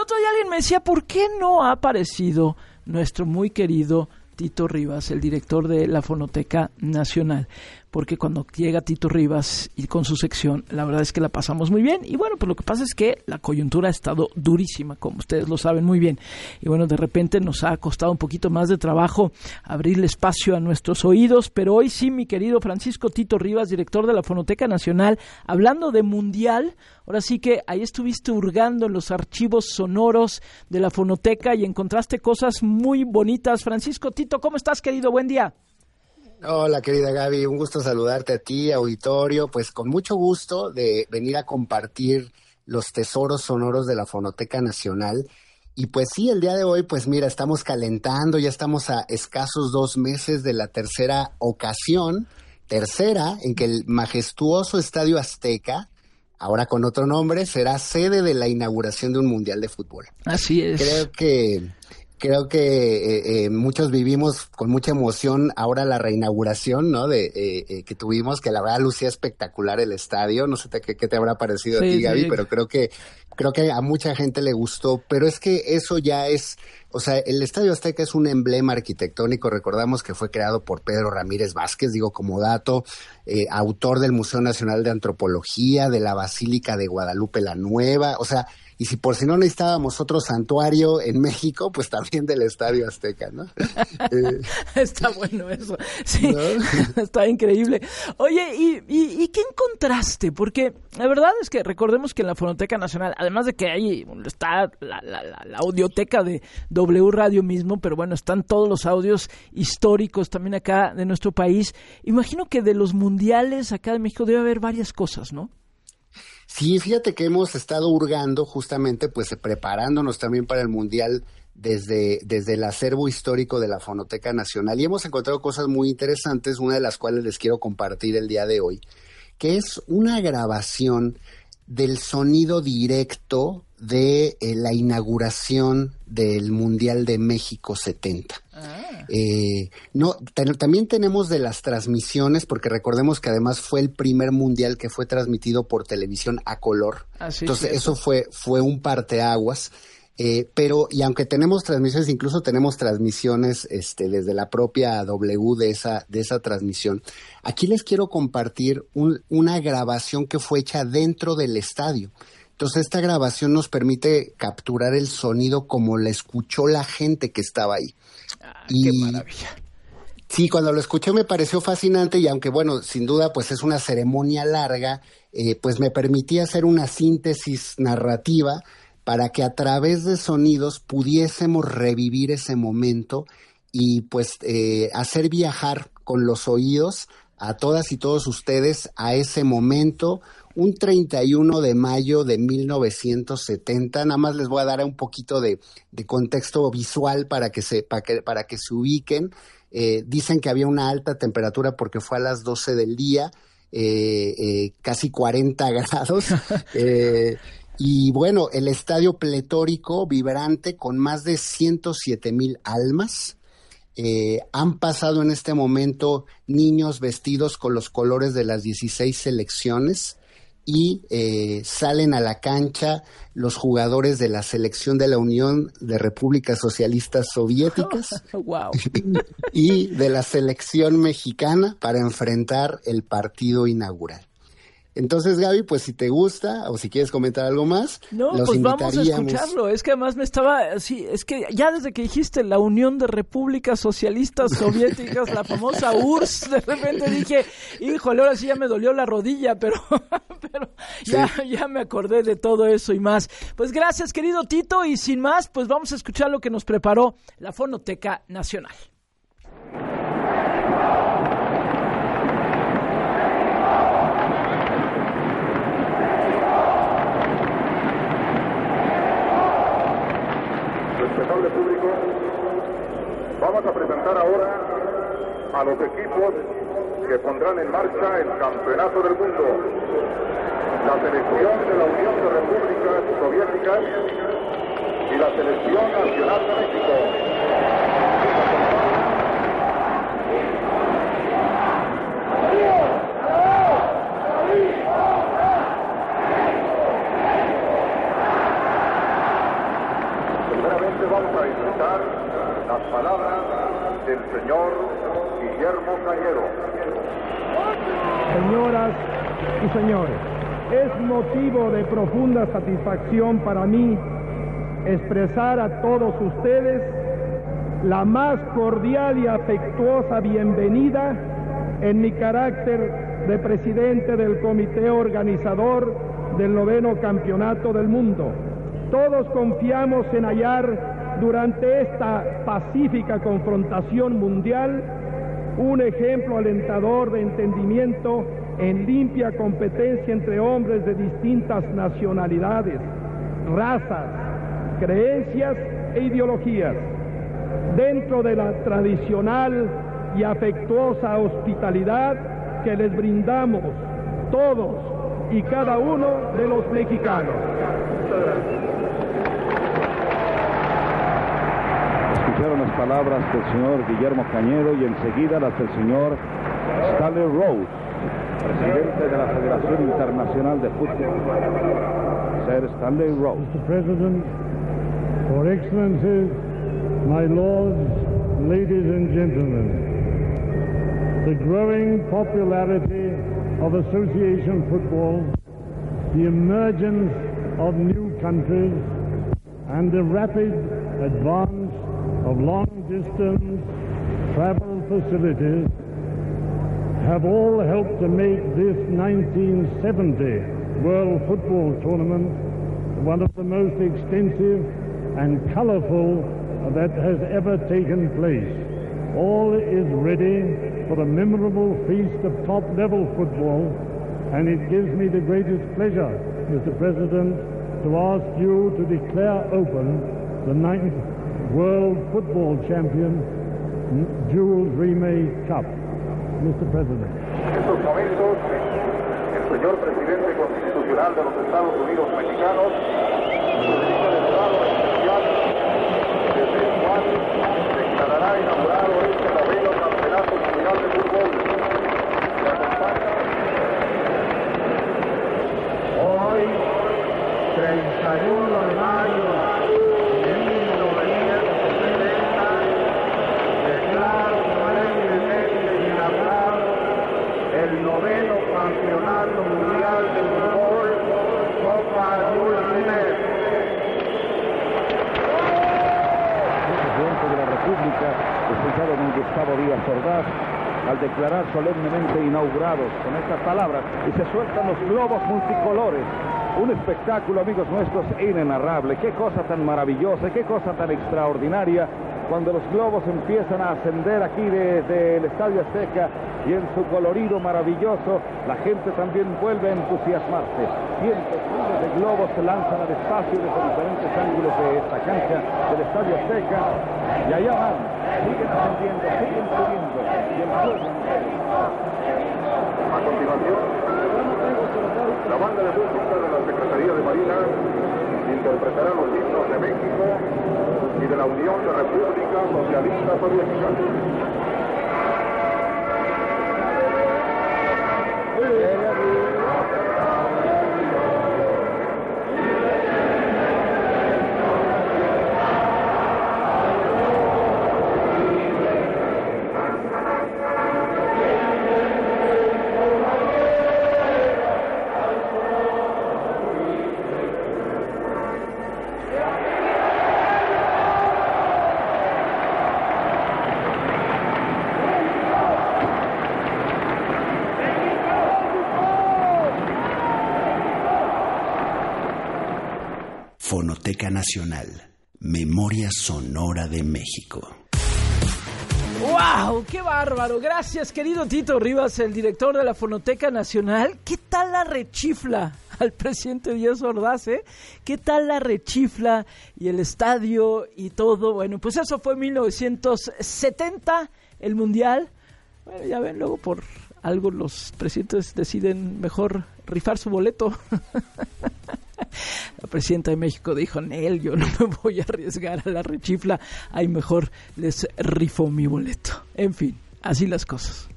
otro día alguien me decía, ¿por qué no ha aparecido nuestro muy querido Tito Rivas, el director de la Fonoteca Nacional? Porque cuando llega Tito Rivas y con su sección, la verdad es que la pasamos muy bien. Y bueno, pues lo que pasa es que la coyuntura ha estado durísima, como ustedes lo saben muy bien. Y bueno, de repente nos ha costado un poquito más de trabajo abrirle espacio a nuestros oídos. Pero hoy sí, mi querido Francisco Tito Rivas, director de la Fonoteca Nacional, hablando de Mundial. Ahora sí que ahí estuviste hurgando en los archivos sonoros de la Fonoteca y encontraste cosas muy bonitas. Francisco Tito, ¿cómo estás, querido? Buen día. Hola, querida Gaby, un gusto saludarte a ti, auditorio, pues con mucho gusto de venir a compartir los tesoros sonoros de la Fonoteca Nacional. Y pues sí, el día de hoy, pues mira, estamos calentando, ya estamos a escasos 2 meses de la tercera ocasión, en que el majestuoso Estadio Azteca, ahora con otro nombre, será sede de la inauguración de un Mundial de Fútbol. Así es. Creo que muchos vivimos con mucha emoción ahora la reinauguración, ¿no? Que tuvimos, que la verdad lucía espectacular el estadio. No sé qué te habrá parecido a ti, Gaby, sí. Pero creo que a mucha gente le gustó. Pero es que eso ya es, o sea, el Estadio Azteca es un emblema arquitectónico. Recordamos que fue creado por Pedro Ramírez Vázquez, digo como dato, autor del Museo Nacional de Antropología, de la Basílica de Guadalupe la Nueva, o sea. Y si por si no necesitábamos otro santuario en México, pues también del Estadio Azteca, ¿no? Está bueno eso, sí, ¿no? Está increíble. Oye, ¿y qué encontraste? Porque la verdad es que recordemos que en la Fonoteca Nacional, además de que ahí está la audioteca de W Radio mismo, pero bueno, están todos los audios históricos también acá de nuestro país. Imagino que de los mundiales acá de México debe haber varias cosas, ¿no? Sí, fíjate que hemos estado hurgando justamente, pues preparándonos también para el Mundial desde el acervo histórico de la Fonoteca Nacional y hemos encontrado cosas muy interesantes, una de las cuales les quiero compartir el día de hoy, que es una grabación del sonido directo de la inauguración del Mundial de México 70. También tenemos de las transmisiones, porque recordemos que además fue el primer mundial que fue transmitido por televisión a color. Entonces eso fue un parteaguas. Pero, y aunque tenemos transmisiones, incluso tenemos transmisiones desde la propia W de esa transmisión, aquí les quiero compartir una grabación que fue hecha dentro del estadio. Entonces esta grabación nos permite capturar el sonido como la escuchó la gente que estaba ahí. ¡Qué maravilla! Sí, cuando lo escuché me pareció fascinante y aunque bueno, sin duda pues es una ceremonia larga, pues me permitía hacer una síntesis narrativa para que a través de sonidos pudiésemos revivir ese momento y pues hacer viajar con los oídos a todas y todos ustedes a ese momento, un 31 de mayo de 1970. Nada más les voy a dar un poquito de contexto visual para que se ubiquen. Dicen que había una alta temperatura porque fue a las 12 del día, casi 40 grados. Y bueno, el estadio pletórico, vibrante, con más de 107,000 almas. Han pasado en este momento niños vestidos con los colores de las 16 selecciones y salen a la cancha los jugadores de la selección de la Unión de Repúblicas Socialistas Soviéticas wow. y de la selección mexicana para enfrentar el partido inaugural. Entonces, Gaby, pues si te gusta o si quieres comentar algo más, los pues vamos a escucharlo. Es que además es que ya desde que dijiste la Unión de Repúblicas Socialistas Soviéticas, la famosa URSS, de repente dije, híjole, ahora sí ya me dolió la rodilla, pero ya me acordé de todo eso y más. Pues gracias, querido Tito, y sin más, pues vamos a escuchar lo que nos preparó la Fonoteca Nacional. Respetable público, vamos a presentar ahora a los equipos que pondrán en marcha el Campeonato del Mundo. La selección de la Unión de Repúblicas Soviéticas y la selección nacional de México. Primeramente vamos a escuchar las palabras del señor Guillermo Cañero. Señoras y señores, es motivo de profunda satisfacción para mí expresar a todos ustedes la más cordial y afectuosa bienvenida en mi carácter de presidente del comité organizador del 9º Campeonato del Mundo. Todos confiamos en hallar durante esta pacífica confrontación mundial un ejemplo alentador de entendimiento en limpia competencia entre hombres de distintas nacionalidades, razas, creencias e ideologías, dentro de la tradicional y afectuosa hospitalidad que les brindamos todos y cada uno de los mexicanos. Muchas gracias. Escucharon las palabras del señor Guillermo Cañero y enseguida las del señor Stanley Rose, presidente de la Federación Internacional de Fútbol. Sir Stanley Rose. Mr. President, Your Excellencies, my lords, ladies and gentlemen, the growing popularity of association football, the emergence of new countries, and the rapid advance of long-distance travel facilities have all helped to make this 1970 World Football Tournament one of the most extensive and colorful that has ever taken place. All is ready for a memorable feast of top-level football, and it gives me the greatest pleasure, Mr. President, to ask you to declare open the 9th World Football Champion Jules Rimet Cup. Mr. President. En estos momentos, el señor presidente constitucional de los Estados Unidos Mexicanos solicita el estado especial desde el cual declarará inaugurado este 9º Campeonato Mundial de Fútbol. Se acompaña Hoy, 31 de mayo de 1970, declaro solemnemente inaugurado el 9º Campeonato Mundial de Fútbol, Copa Jules Rimet. El presidente de la República, licenciado don Gustavo Díaz Ordaz, al declarar solemnemente inaugurados con estas palabras, y se sueltan los globos multicolores. Un espectáculo, amigos nuestros, inenarrable. Qué cosa tan maravillosa, qué cosa tan extraordinaria, cuando los globos empiezan a ascender aquí desde el Estadio Azteca, y en su colorido maravilloso, la gente también vuelve a entusiasmarse. Cientos de globos se lanzan al espacio desde diferentes ángulos de esta cancha del Estadio Azteca, y allá van, siguen ascendiendo, siguen subiendo, y el fuego. a continuación la banda de música de la Secretaría de Marina interpretará los himnos de México y de la Unión de Repúblicas Socialistas Soviéticas. Fonoteca Nacional, Memoria Sonora de México. ¡Wow! ¡Qué bárbaro! Gracias, querido Tito Rivas, el director de la Fonoteca Nacional. ¿Qué tal la rechifla al presidente Díaz Ordaz, eh? ¿Qué tal la rechifla y el estadio y todo? Bueno, pues eso fue 1970, el Mundial. Bueno, ya ven, luego por algo los presidentes deciden mejor rifar su boleto. La presidenta de México dijo, Nel, yo no me voy a arriesgar a la rechifla, ahí mejor les rifo mi boleto. En fin, así las cosas.